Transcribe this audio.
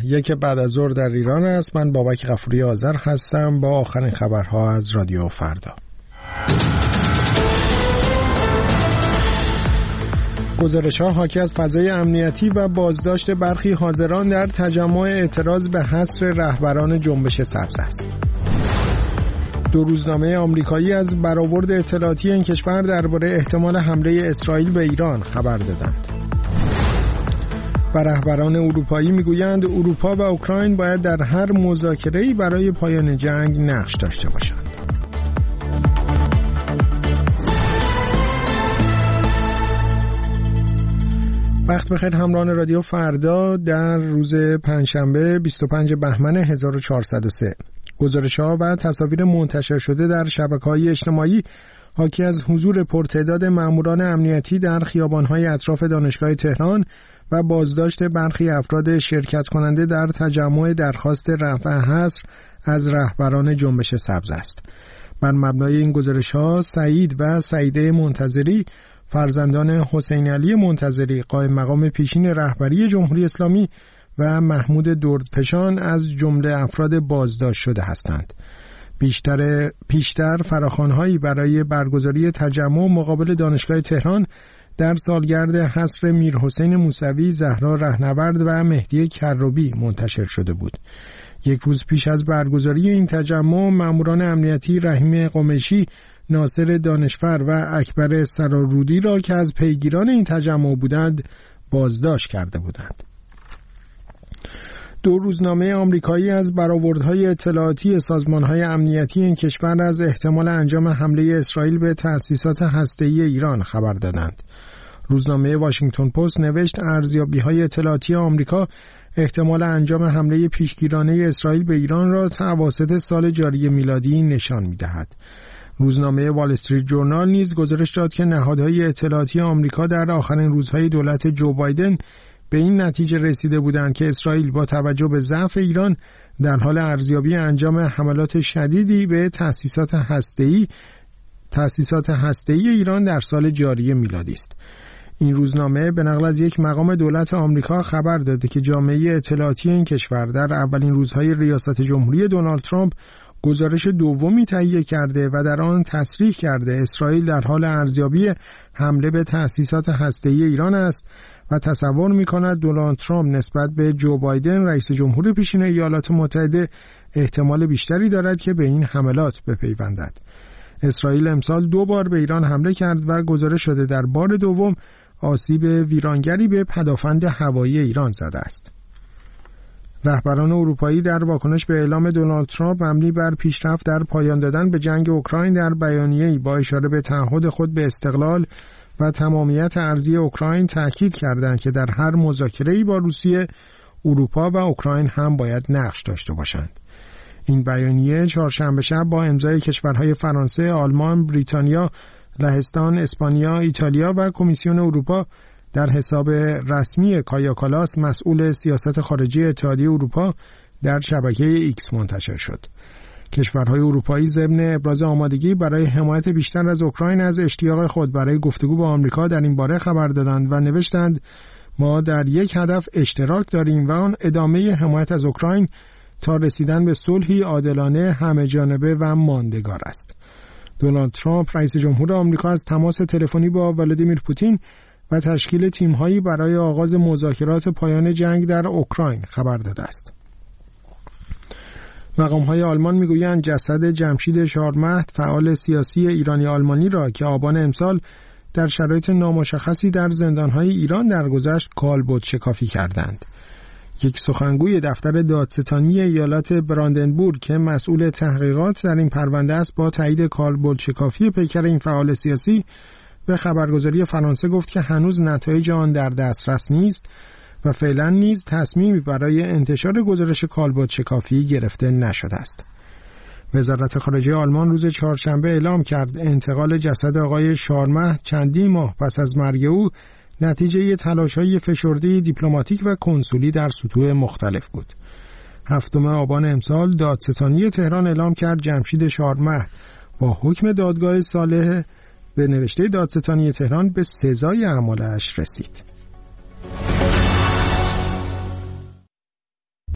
1 بعد از ظهر در ایران است. من بابک غفوری آذر هستم با آخرین خبرها از رادیو فردا. گزارش‌ها حاکی از فضای امنیتی و بازداشت برخی حاضران در تجمع اعتراض به حصر رهبران جنبش سبز است. 2 روزنامه آمریکایی از برآورد اطلاعاتی این کشور درباره احتمال حمله اسرائیل به ایران خبر دادند. و رهبران اروپایی میگویند اروپا و اوکراین باید در هر مذاکره‌ای برای پایان جنگ نقش داشته باشند. وقت بخیر همراهان رادیو فردا در روز پنجشنبه 25 بهمن 1403. گزارش‌ها و تصاویر منتشر شده در شبکه‌های اجتماعی حاکی از حضور پرتعداد ماموران امنیتی در خیابان‌های اطراف دانشگاه تهران و بازداشت برخی افراد شرکت کننده در تجمع درخواست رفع حصر از رهبران جنبش سبز است. بر مبنای این گزارش‌ها سعید و سعیده منتظری فرزندان حسین علی منتظری قائم مقام پیشین رهبری جمهوری اسلامی و محمود دردفشان از جمله افراد بازداشت شده هستند. پیشتر فراخوان‌هایی برای برگزاری تجمع مقابل دانشگاه تهران در سالگرد حصر میرحسین موسوی، زهرا رهنورد و مهدی کروبی منتشر شده بود. 1 روز پیش از برگزاری این تجمع ماموران امنیتی رحیم قمیشی، ناصر دانشفر و اکبر سرارودی را که از پیگیران این تجمع بودند بازداشت کرده بودند. 2 روزنامه آمریکایی از برآوردهای اطلاعاتی سازمانهای امنیتی این کشور از احتمال انجام حمله اسرائیل به تأسیسات هسته‌ای ایران خبر دادند. روزنامه واشنگتن پست نوشت ارزیابی‌های اطلاعاتی آمریکا احتمال انجام حمله پیشگیرانه اسرائیل به ایران را توسط سال جاری میلادی نشان می‌دهد. روزنامه وال استریت جورنال نیز گزارش داد که نهادهای اطلاعاتی آمریکا در آخرین روزهای دولت جو بایدن به این نتیجه رسیده بودند که اسرائیل با توجه به ضعف ایران در حال ارزیابی انجام حملات شدیدی به تأسیسات هسته‌ای ایران در سال جاری میلادی است. این روزنامه به نقل از یک مقام دولت آمریکا خبر داده که جامعه اطلاعاتی این کشور در اولین روزهای ریاست جمهوری دونالد ترامپ گزارش دومی تهیه کرده و در آن تصریح کرده اسرائیل در حال ارزیابی حمله به تأسیسات هسته‌ای ایران است و تصور می‌کند دونالد ترامپ نسبت به جو بایدن رئیس جمهور پیشین ایالات متحده احتمال بیشتری دارد که به این حملات بپیوندد. اسرائیل امسال 2 بار به ایران حمله کرد و گزارش شده در بار دوم آسیب ویرانگری به پدافند هوایی ایران زده است. رهبران اروپایی در واکنش به اعلام دونالد ترامپ مبنی بر پیشرفت در پایان دادن به جنگ اوکراین در بیانیه‌ای با اشاره به تعهد خود به استقلال و تمامیت ارضی اوکراین تاکید کردند که در هر مذاکره‌ای با روسیه، اروپا و اوکراین هم باید نقش داشته باشند. این بیانیه چهارشنبه شب با امضای کشورهای فرانسه، آلمان، بریتانیا، لهستان، اسپانیا، ایتالیا و کمیسیون اروپا در حساب رسمی کایا کالاس مسئول سیاست خارجی اتحادیه اروپا در شبکه ایکس منتشر شد. کشورهای اروپایی ضمن ابراز آمادگی برای حمایت بیشتر از اوکراین از اشتیاق خود برای گفتگو با آمریکا در این باره خبر دادند و نوشتند ما در یک هدف اشتراک داریم و آن ادامه حمایت از اوکراین تا رسیدن به صلحی عادلانه، همه جانبه و ماندگار است. دونالد ترامپ رئیس جمهور آمریکا از تماس تلفنی با ولادیمیر پوتین و تشکیل تیم‌هایی برای آغاز مذاکرات پایان جنگ در اوکراین خبر داده است. مقام‌های آلمان می‌گویند جسد جمشید شارمهد فعال سیاسی ایرانی آلمانی را که آبان امسال در شرایط نامشخصی در زندان‌های ایران درگذشت کالبد شکافی کردند. یک سخنگوی دفتر دادستانی ایالت براندنبورگ که مسئول تحقیقات در این پرونده است با تایید کالبد شکافی پیکر این فعال سیاسی به خبرگزاری فرانسه گفت که هنوز نتایج آن در دسترس نیست و فعلا نیز تصمیمی برای انتشار گزارش کالبد شکافی گرفته نشده است. وزارت خارجه آلمان روز چهارشنبه اعلام کرد انتقال جسد آقای شارمهد چندین ماه پس از مرگ او نتیجه تلاش‌های فشرده دیپلماتیک و کنسولی در سطوح مختلف بود. 7 آبان امسال دادستانی تهران اعلام کرد جمشید شارمهد با حکم دادگاه صالح به نوشته دادستانی تهران به سزای اعمالش رسید.